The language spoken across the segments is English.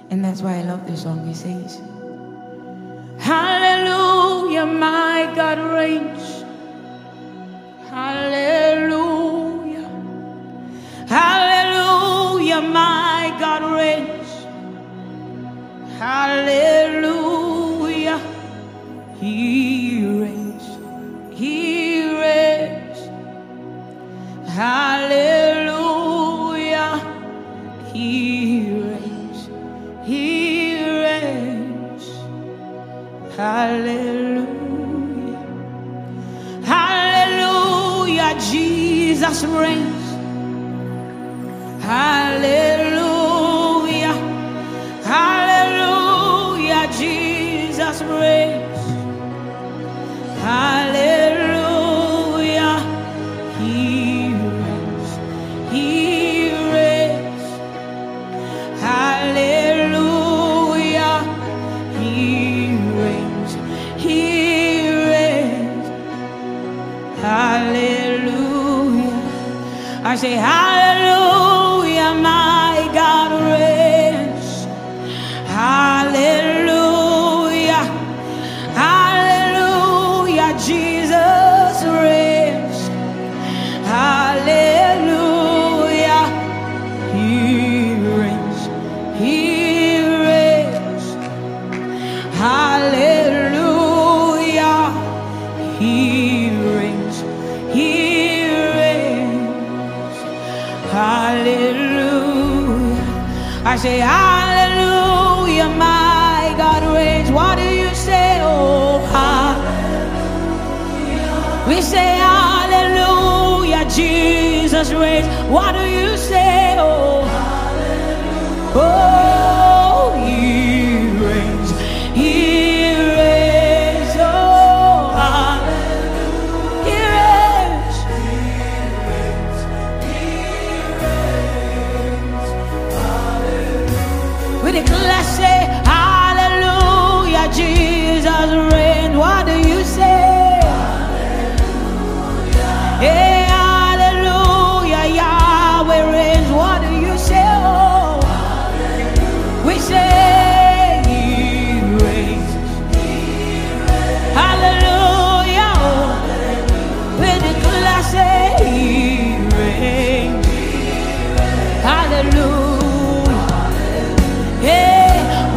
And that's why I love this song. He says, hallelujah, my God reigns. Hallelujah. Hallelujah, my God reigns. Hallelujah. He reigns. He reigns. Hallelujah. He reigns. He reigns. Hallelujah. Hallelujah. Jesus reigns. Hallelujah. Hallelujah. Jesus reigns. Hallelujah. He reigns. He reigns. Hallelujah. He reigns. He reigns. Hallelujah. I say hallelujah, my God reigns. Hallelujah. Hallelujah, Jesus reigns. Hallelujah. He reigns. He reigns. Hallelujah. He reigns. He reigns. Hallelujah. I say hallelujah, my God reigns. What do you say? Oh, hallelujah. We say hallelujah, Jesus reigns. What do you say? Oh, hallelujah. Oh, he reigns. He reigns. Oh, hallelujah. He reigns. He reigns. Hallelujah. We declare, say hallelujah, Jesus reigns. What do you say? Hallelujah. Hey, hallelujah, Yahweh reigns. What do you say? Oh, hallelujah. We say he reigns. He reigns. Hallelujah. Oh, hallelujah. We declare, say he reigns. Hallelujah. Hey,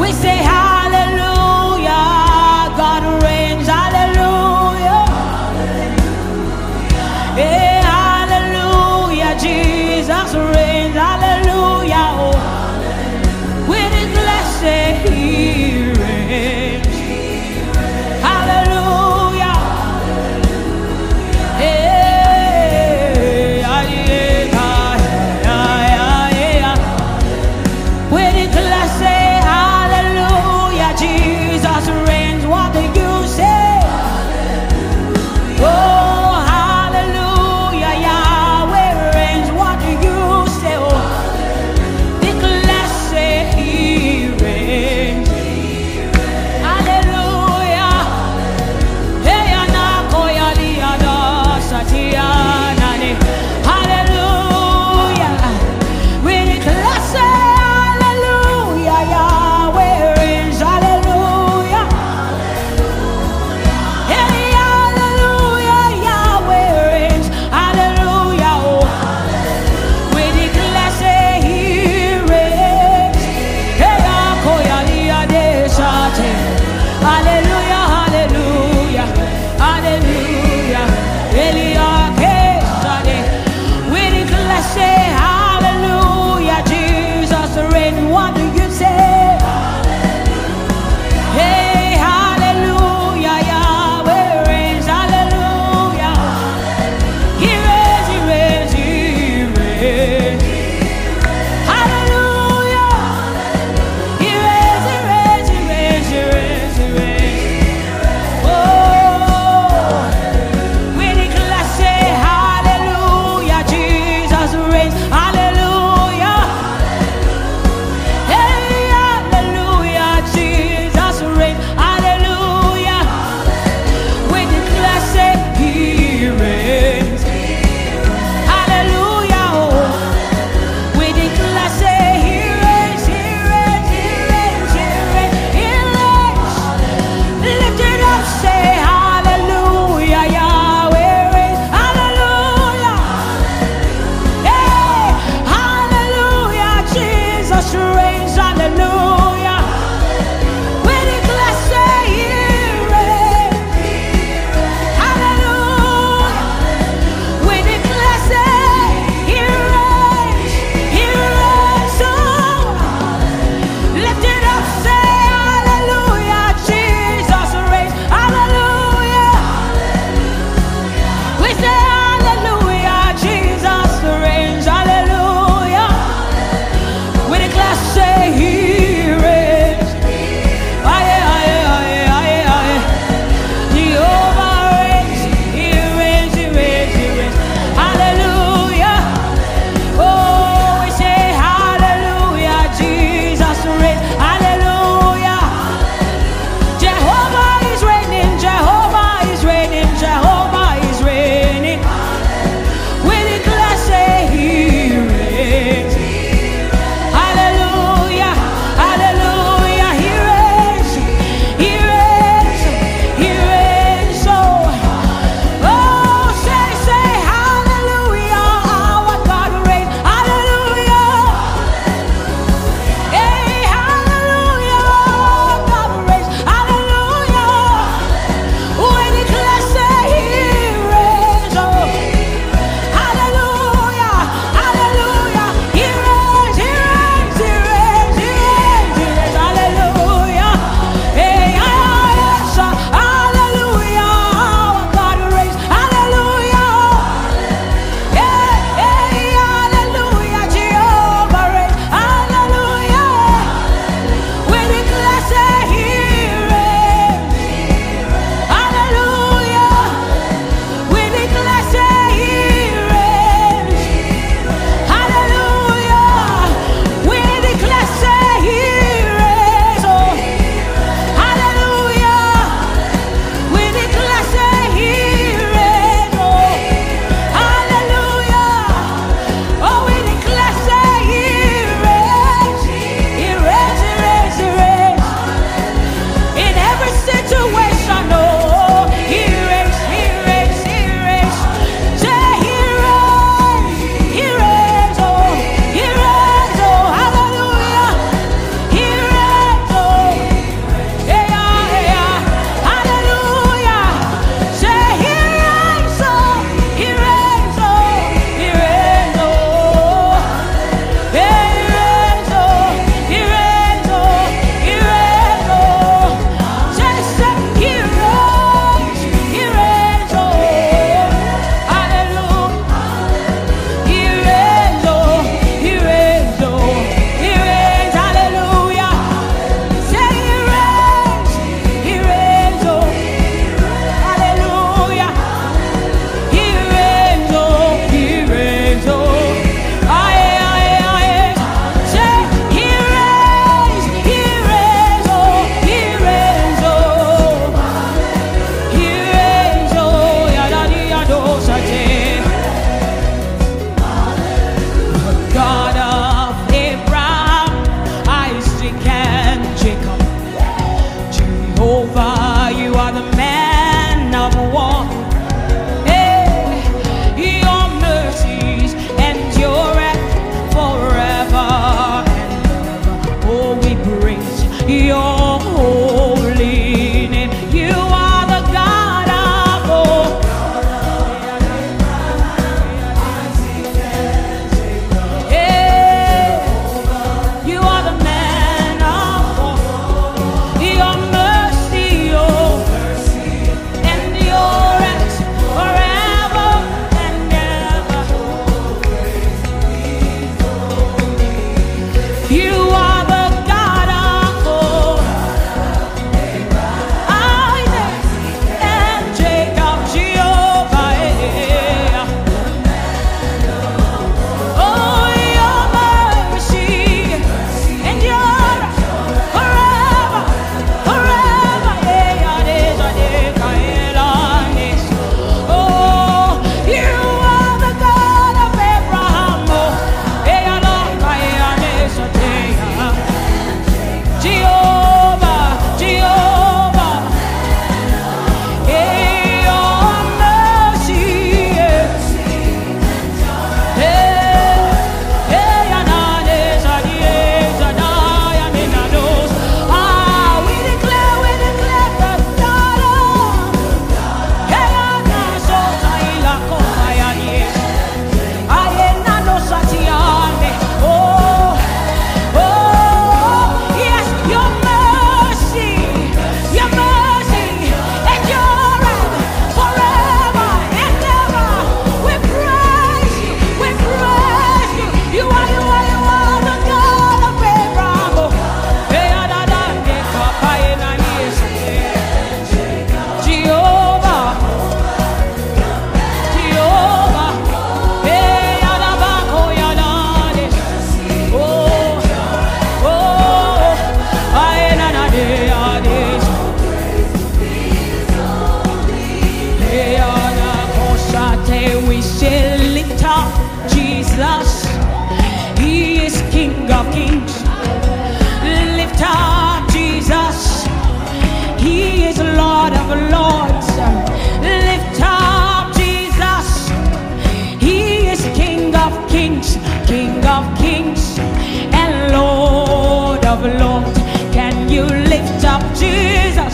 of Lords. Can you lift up Jesus?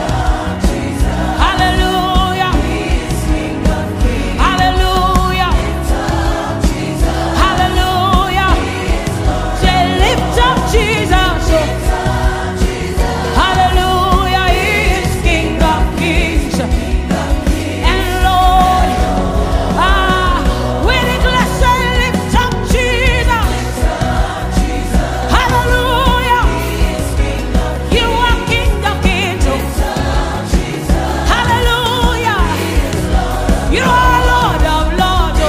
Hallelujah. Hallelujah. Hallelujah. Say, lift up Jesus. Hallelujah. He is King of Kings and Lord. We declare, say, lift up Jesus. Hallelujah. You are King of Kings. Hallelujah. You are Lord of Lords.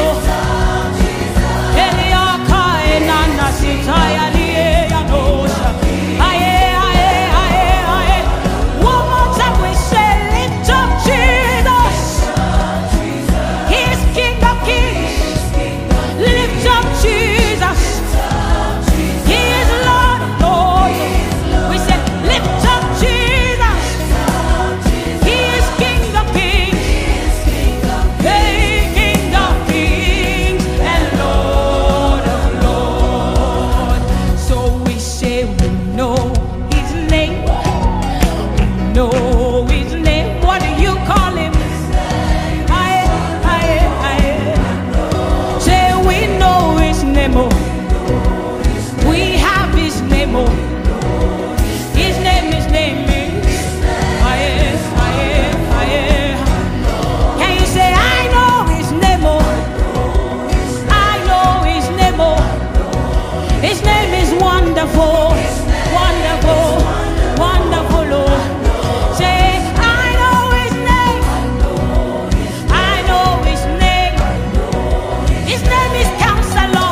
Eliaka enana sitaya liya nosha. Aye, aye, aye, aye. One more time we say, lift up Jesus. He is King of Kings. Lift up Jesus. He is Lord of Lords. We say, lift up Jesus. He is King of Kings. Hey, King of Kings and Lord of Lords. So we say, we know His name. We know His name. What do you call Him? Aye, aye, aye. Say, we know His name. Oh. We have His name. Oh. His name is aye, aye, aye. Can you say, I know His name? Oh. I know His name. Oh. His name is wonderful, wonderful, wonderful. Oh. Say, I know His name. I know His name. His name is Counselor.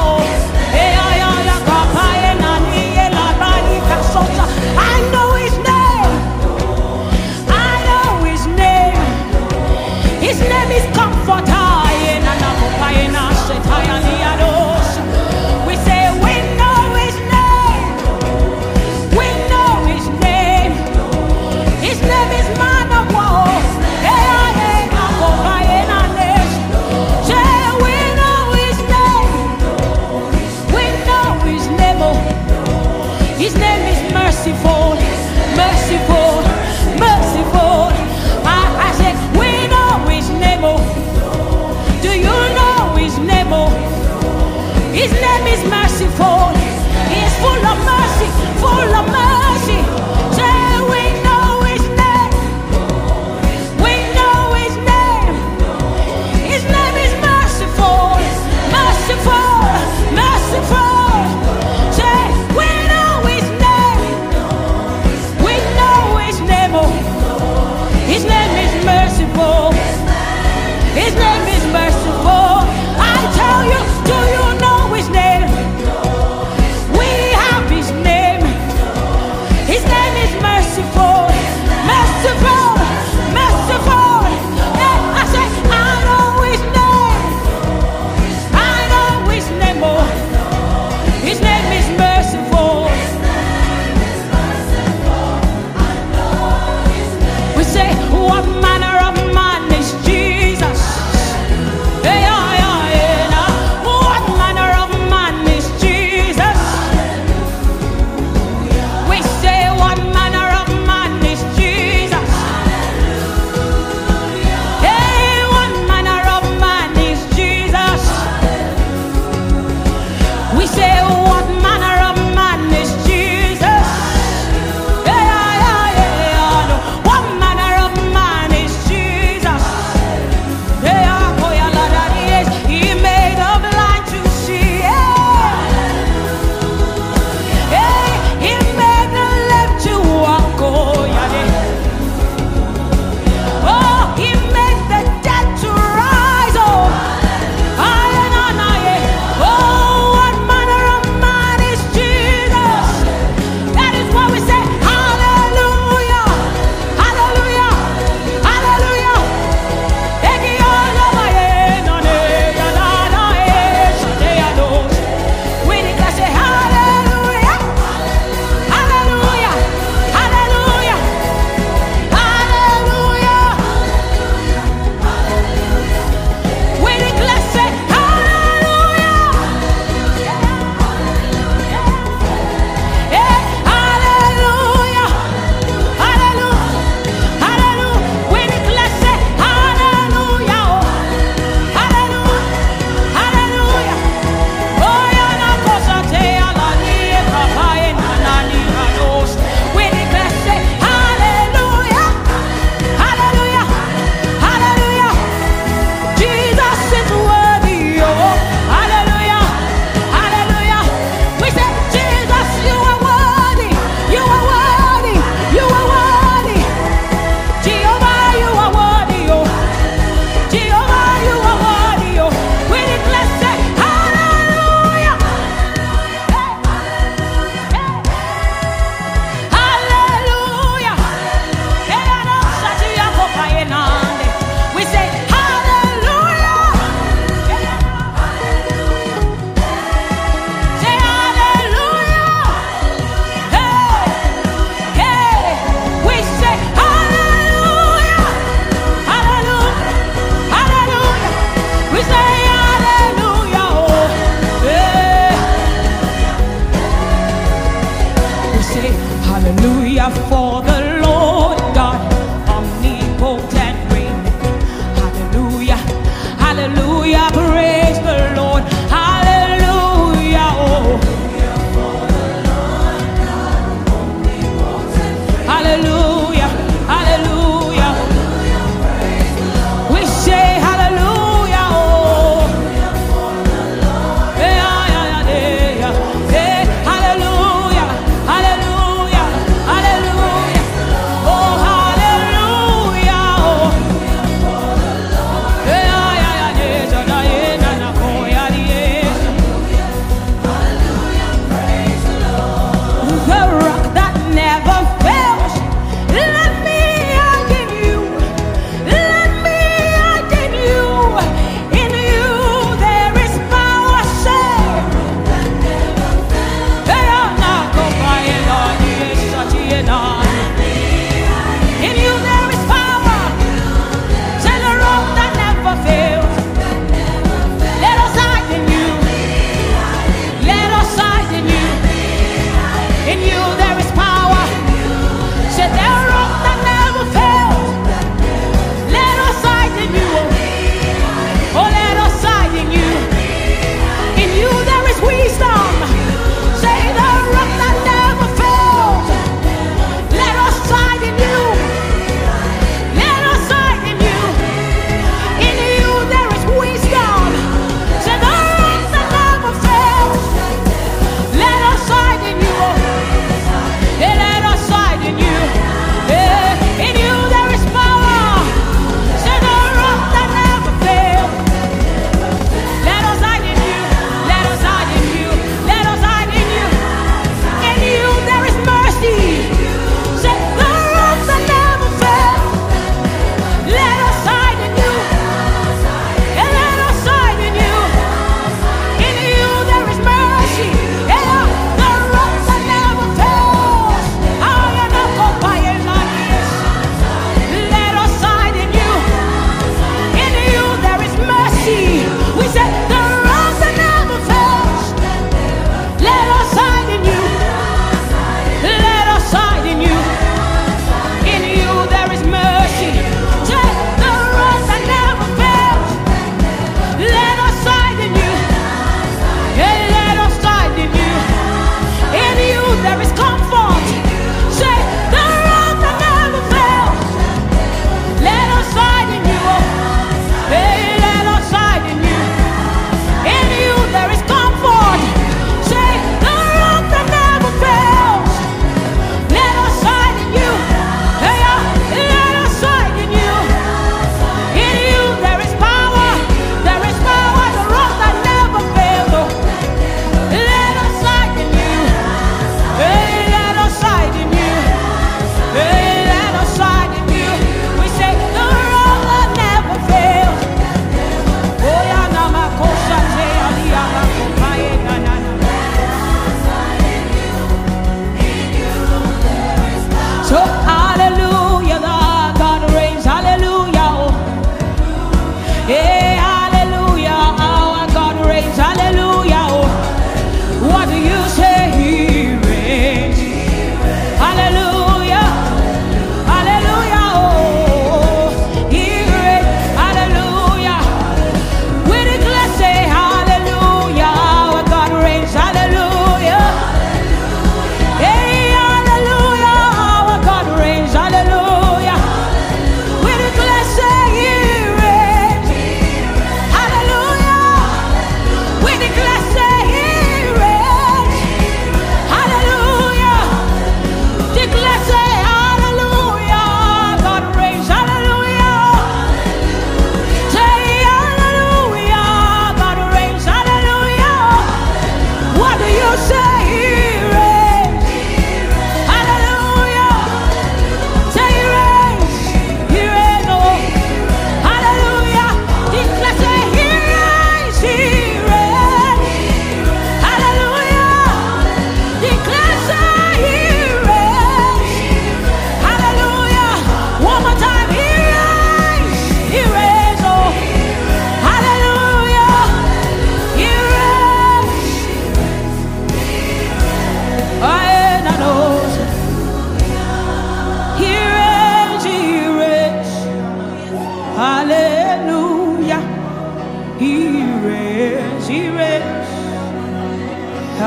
I know His name. I know His name. His name is Comforter. We say, we know His name. We know His name. His name is Man of War. Say, we know His name. We know His name. His name is Merciful, merciful, merciful. I said, we know His name. Do you know His name? His name is Merciful. He is full of mercy, full of mercy. Say, we know His name. We know His name. His name is Merciful, merciful, merciful. Say, we know His name. say hallelujah for the Lord God, omnipotent reign. Hallelujah, hallelujah, praise the Lord. Hallelujah, oh. Hallelujah, hallelujah. We say hallelujah, oh. Yeah, yeah, yeah, yeah. Hey, hallelujah, hallelujah, hallelujah,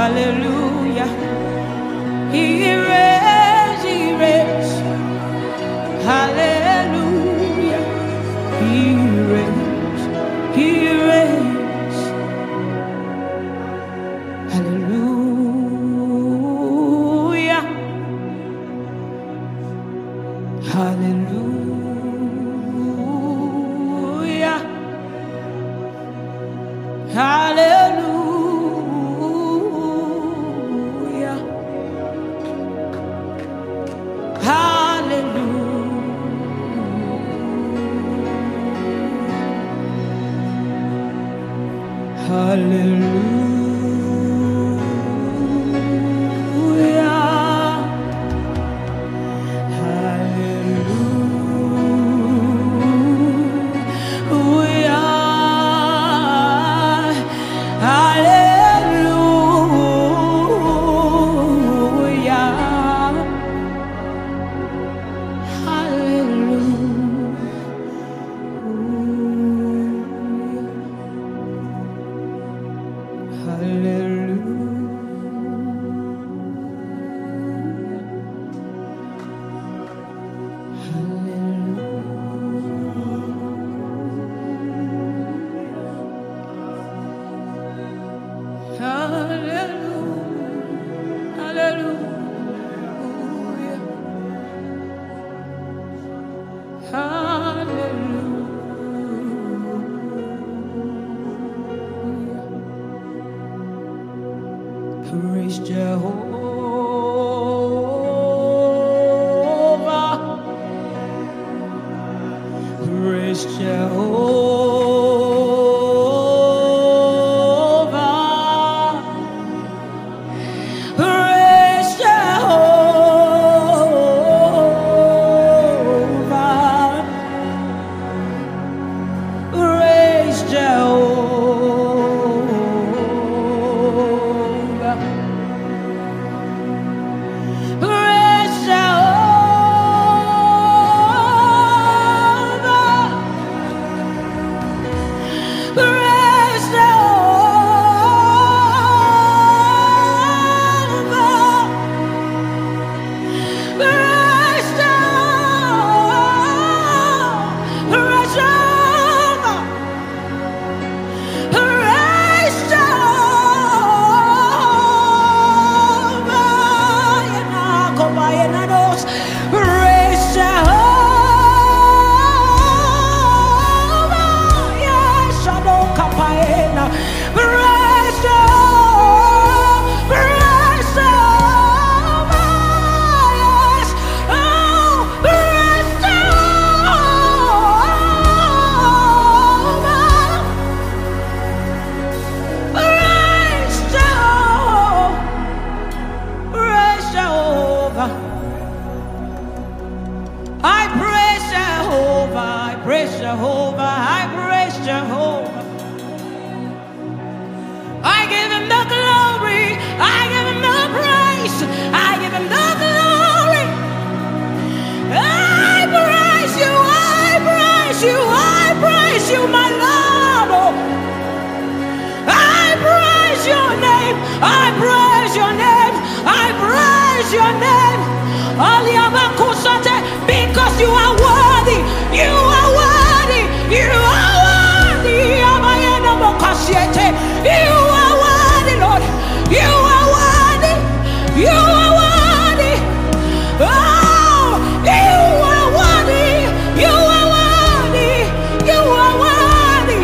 Hallelujah. He reigns, he reigns. Hallelujah. He reigns, he reigns. Hallelujah. Hallelujah. Hallelujah. Hallelujah. Praise Jehovah. Praise Jehovah. Praise Jehovah. Praise Jehovah. Praise Jehovah. Praise Jehovah. Praise Jehovah. Praise Jehovah. Praise Jehovah. Yenakobayenanos. Praise Jehovah. Yes, Shadokapaena. Praise Jehovah. Praise Jehovah. Yes. Oh, praise Jehovah. Praise Jehovah. Praise Jehovah. I praise Jehovah. I praise Jehovah. I praise Jehovah. I give him the glory. I give him the praise. I give him the glory. I praise you. I praise you. I praise you, my Lord. Oh, I praise your name. I praise your name. I praise your name. Aliabakusate, because you are worthy. You are worthy. You are worthy. Amayena mokasiete. You are worthy, Lord. You are worthy. You are worthy. Oh, you are worthy. You are worthy. You are worthy.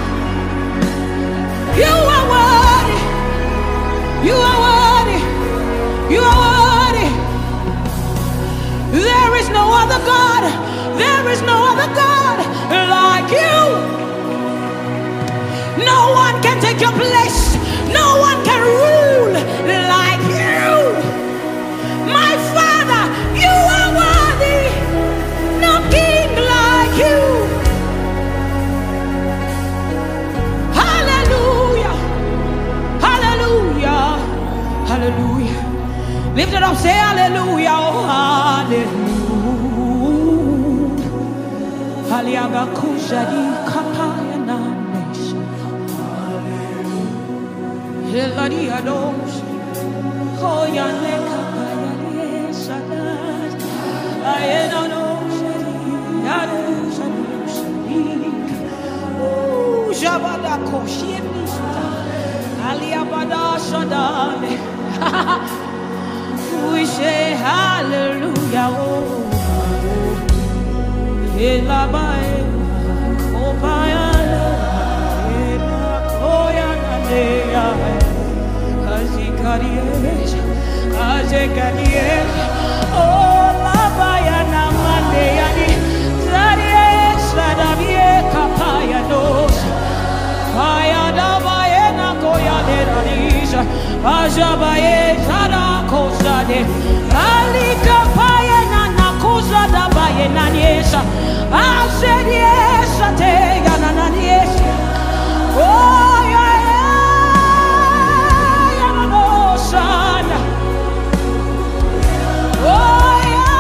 You are worthy. You are worthy. You are worthy. There is no other God. There is no other God like you. No one can take your place. No one can rule like you. My Father, you are worthy. No king like you. Hallelujah. Hallelujah. Hallelujah. Lift it up, say hallelujah. Oh, hallelujah. Haliabakushadi kapayana nation. Hallelujah. Oh, Yaneka, Shaddai. I don't know, Jabada Koshimi, Aliabada Shaddai. We say hallelujah. Oh, Elabae, Opayana, Oyanadea, Azikaries, Azekaries, oh, Labayana Mandeani, Zadies, Sadavie, Kapayanos, Payadabayena, Koyaderis, Azabaye, Sadakosade, Alika Payana, Nakusa, Dabayena, yes, I said yes, I take an yes. Oh, yeah, no, son. Oh,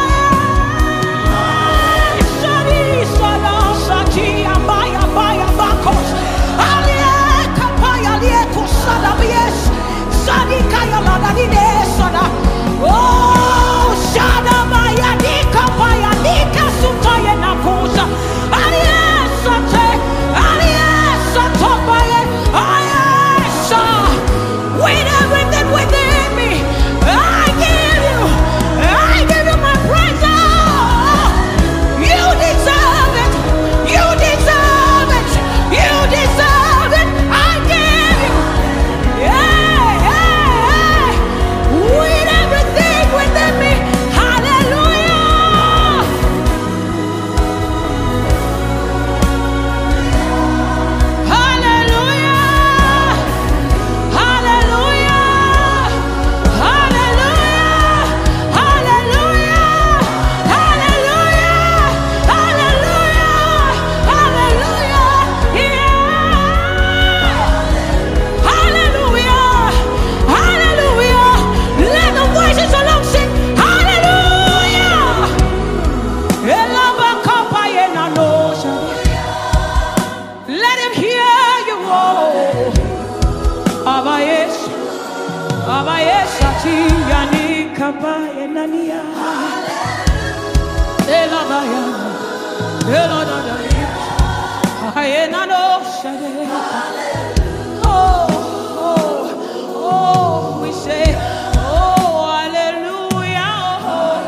yeah, Sadi, Sada, Sati, Abaya, Baya, Bakos, Alie, Kapaya, Lieko, Sada, yes, Sadi, Kaya, Ladine, Sada. Oh, Sada, Baya, Nika, Baya, Nika, Sutaya, Nakusa, Alie, Sate, Alie, Satobaya, Ayesha, with everything within me, I give you my praise. Oh, you deserve it, you deserve it, you deserve it. I give you, yeah, with everything within me. Hallelujah, hallelujah, hallelujah, hallelujah, hallelujah, hallelujah, hallelujah, hallelujah, hallelujah, hallelujah. Let the voices along sing hallelujah. Let him hear you. Abayes, Abayes, Ati, Yani, Kapaya, Nania, Elabaya, Elodada, Ayenano, Shade. Oh, oh, oh, we say, oh, hallelujah. Oh,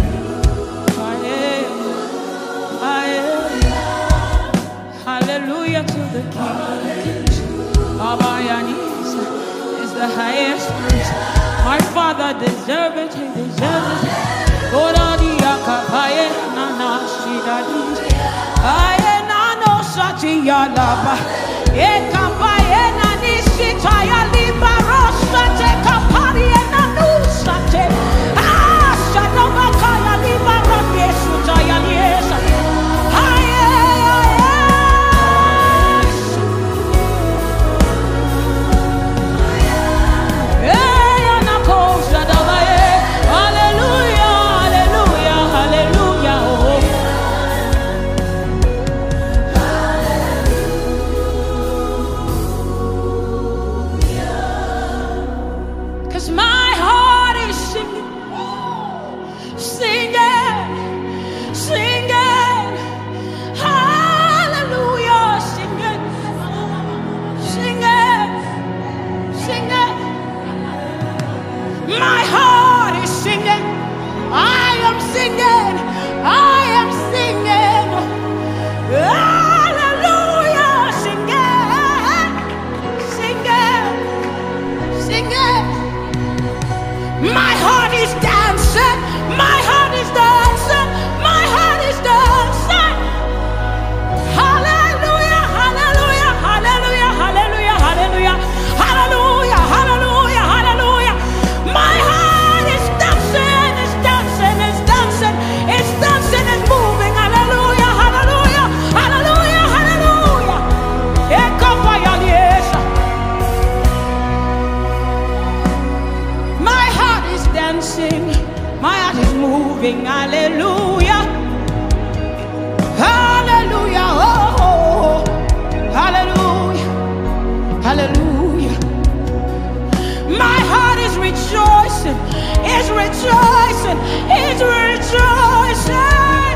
hallelujah to the King of Kings. Abayanis is the highest praise. My Father deserves it, he deserves it. Goradia kapaye nana shidadis. Aye nano satiya laba. E kapaye nani sitaya libaro sate kapari nanu sate. Ah, shanoma kaya libaro yesu taya yesa. My heart is singing. I am singing. I am singing. Hallelujah. Singing. Singing. Singing. My heart is dancing. My heart is dancing. My heart is dancing. Hallelujah. Hallelujah. Hallelujah. Hallelujah. Hallelujah. Hallelujah. Hallelujah. Hallelujah. My heart is dancing, it's dancing, it's dancing, it's dancing, it's moving. Hallelujah, hallelujah, hallelujah, hallelujah. My heart is dancing, my heart is moving. Hallelujah, hallelujah, oh, hallelujah, hallelujah. My heart is rejoicing. rejoicing. He's rejoicing.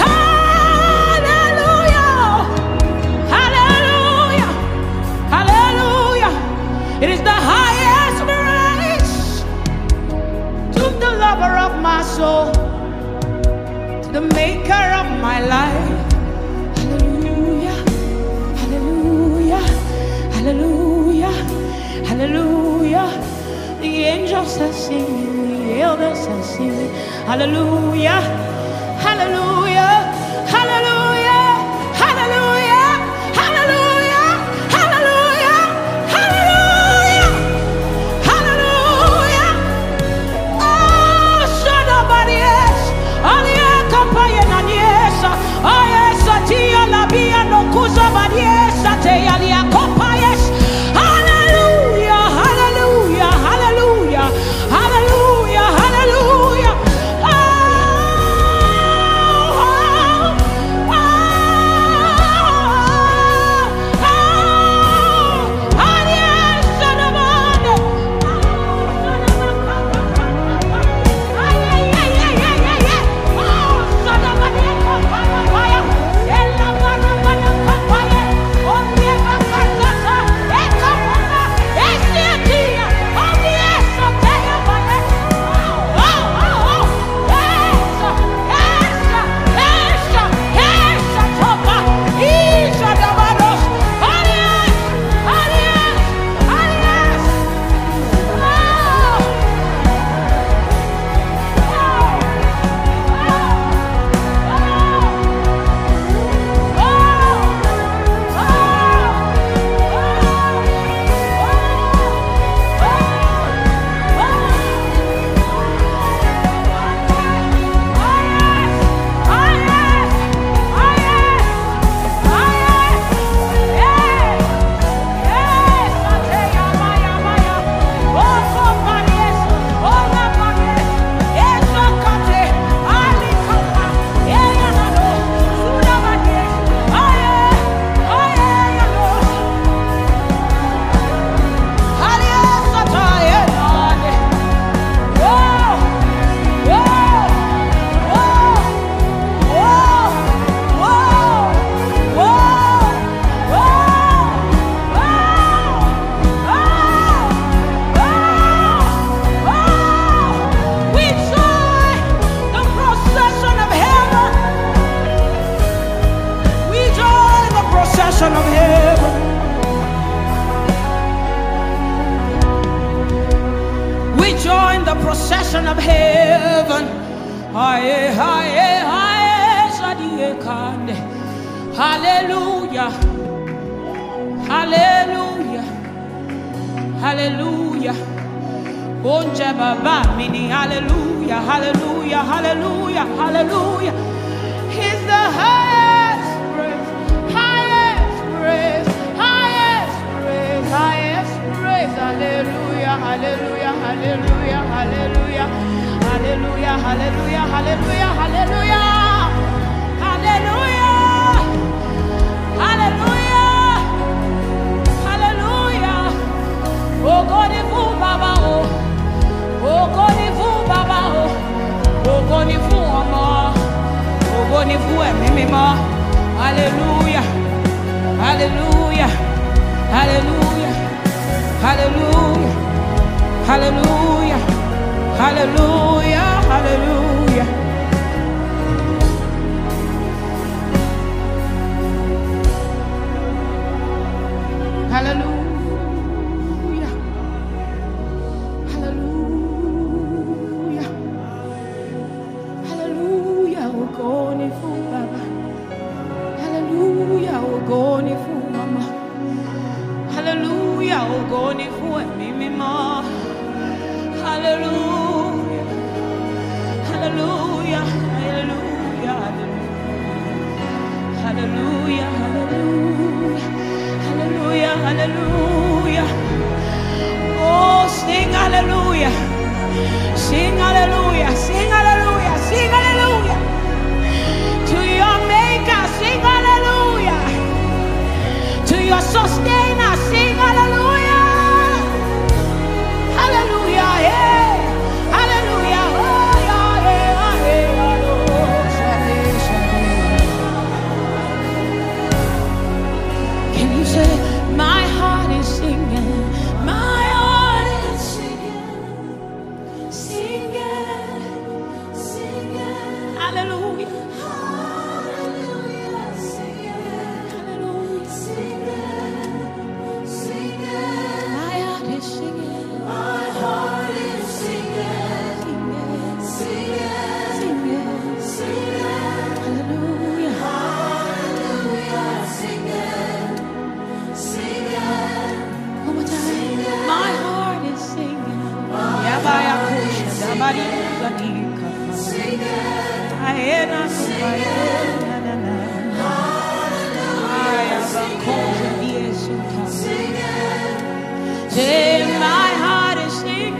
Hallelujah. Hallelujah. Hallelujah. It is the highest praise to the lover of my soul, to the maker of my life. Hallelujah. Hallelujah. Hallelujah. Hallelujah. The angels are singing, the elders are singing. Hallelujah. Hallelujah. Hallelujah. Hallelujah. Hallelujah. Hallelujah. Hallelujah. Hallelujah. Oh, shut up, yes. Alia kapaye na niesa. Ayesa tia la bia no kuza badiesa te alia kopayes. Hallelujah. Hallelujah. Hallelujah. Hallelujah. Hallelujah. Oh, oh, oh, oh, oh, yes, son of God. Oh, son of of heaven. We join the procession of heaven. Aye, aye, aye, sadie kande. Hallelujah. Hallelujah. Hallelujah. Bonja baba mini hallelujah. Hallelujah. Hallelujah. Hallelujah. He's the highest praise. Highest praise. Highest praise. Highest praise. Hallelujah. Hallelujah. Hallelujah. Hallelujah. Hallelujah. Hallelujah. Hallelujah. Hallelujah. Hallelujah. Hallelujah. Hallelujah. Oh God, if you Baba, oh God, if you Baba, oh God, if you Mama, oh God, if you Mama. Hallelujah. Hallelujah. Hallelujah. Hallelujah. Hallelujah. Hallelujah. Hallelujah. Hallelujah. Hallelujah. Hallelujah. We're going for Baba. Hallelujah. We're going for Mama. Hallelujah. We're going for Mimi Ma. Hallelujah. Hallelujah. Hallelujah. Hallelujah. Hallelujah. Hallelujah. Hallelujah. Oh, sing hallelujah. Sing hallelujah. Sing hallelujah. Sing hallelujah. To your maker, sing hallelujah. To your sustainer, sing hallelujah. Hallelujah. Hey. Hallelujah. Oh. My heart is singing.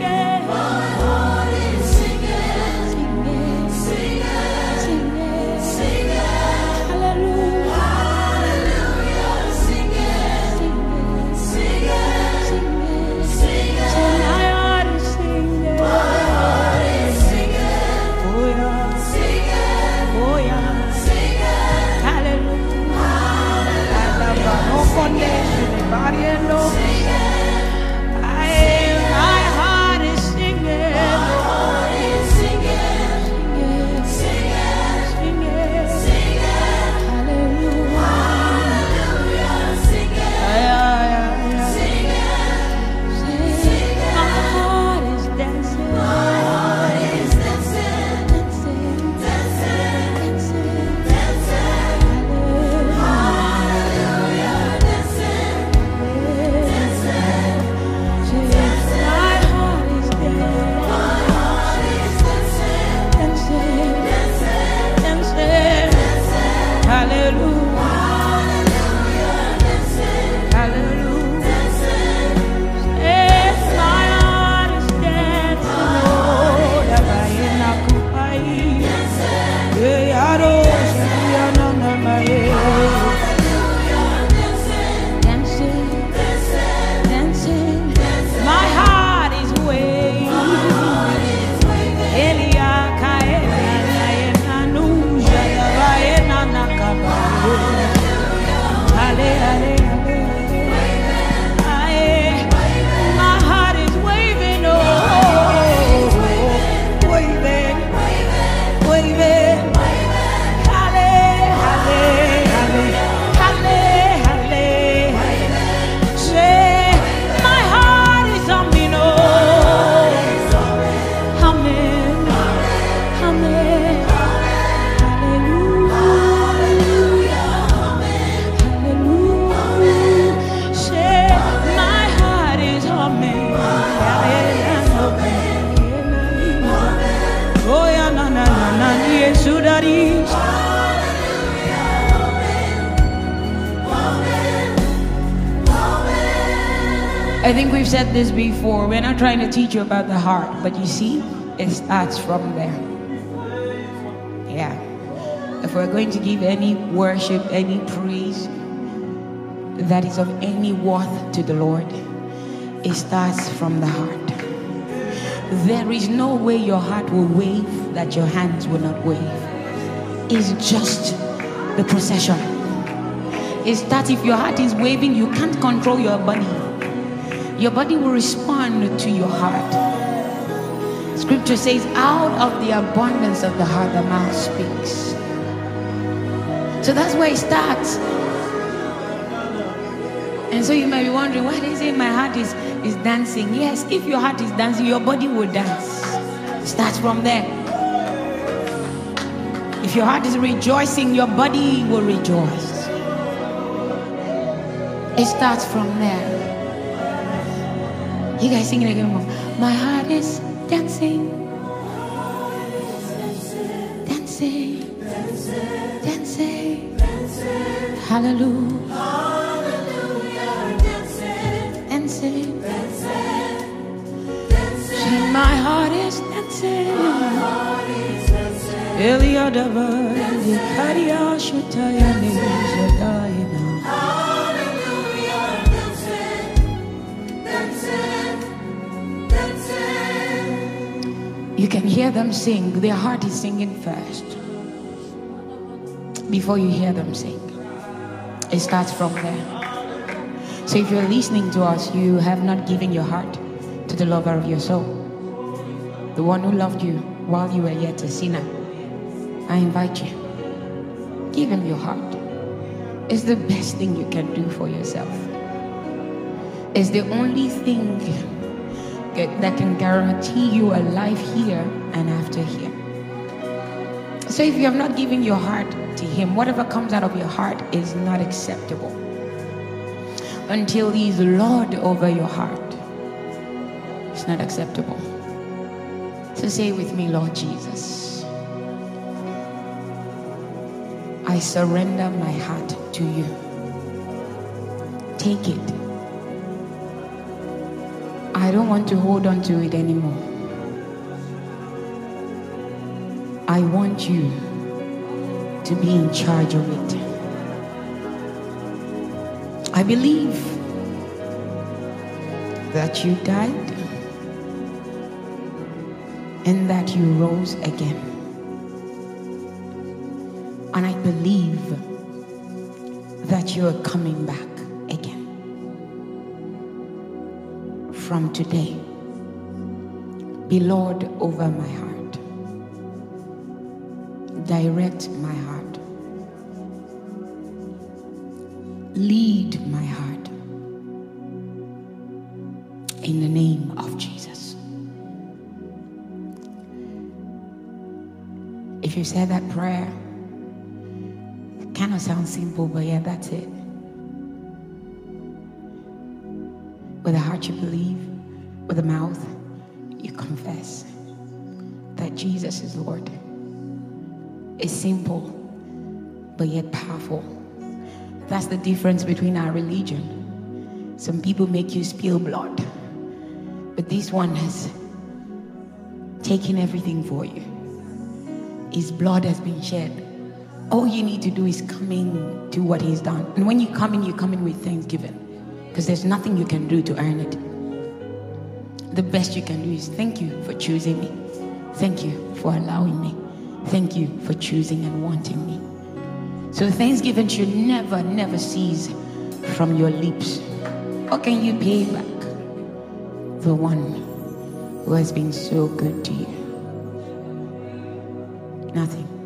I think we've said this before. We're not trying to teach you about the heart, but you see, it starts from there. Yeah. If we're going to give any worship, any praise that is of any worth to the Lord, it starts from the heart. There is no way your heart will wave that your hands will not wave. It's just the procession. It's that if your heart is waving, you can't control your body. Your body will respond to your heart. Scripture says, out of the abundance of the heart, the mouth speaks. So that's where it starts. And so you might be wondering, why they say my heart is dancing? Yes, if your heart is dancing, your body will dance. It starts from there. If your heart is rejoicing, your body will rejoice. It starts from there. You guys sing it again. My heart is dancing, dancing, dancing, hallelujah, hallelujah, dancing, dancing, dancing. My heart is dancing. Eliadava, Karia Shutaya Nizadayana. You can hear them sing. Their heart is singing first before you hear them sing. It starts from there. So if you're listening to us, you have not given your heart to the lover of your soul, the one who loved you while you were yet a sinner. I invite you, give him your heart. It's the best thing you can do for yourself. It's the only thing that can guarantee you a life here and after here. So if you have not given your heart to him, whatever comes out of your heart is not acceptable until he is Lord over your heart. It's not acceptable. So say with me, Lord Jesus, I surrender my heart to you. Take it. I don't want to hold on to it anymore. I want you to be in charge of it. I believe that you died and that you rose again. And I believe that you are coming back again. From today, be Lord over my heart. Direct my heart. Lead my heart. In the name of Jesus. If you said that prayer, it kind of sounds simple, but yeah, that's it. With the heart you believe, with the mouth you confess that Jesus is Lord. It's simple, but yet powerful. That's the difference between our religion. Some people make you spill blood, but this one has taken everything for you. His blood has been shed. All you need to do is come in to what he's done. And when you come in with thanksgiving, because there's nothing you can do to earn it. The best you can do is thank you for choosing me. Thank you for allowing me. Thank you for choosing and wanting me. So thanksgiving should never, never cease from your lips. How can you pay back the one who has been so good to you? Nothing.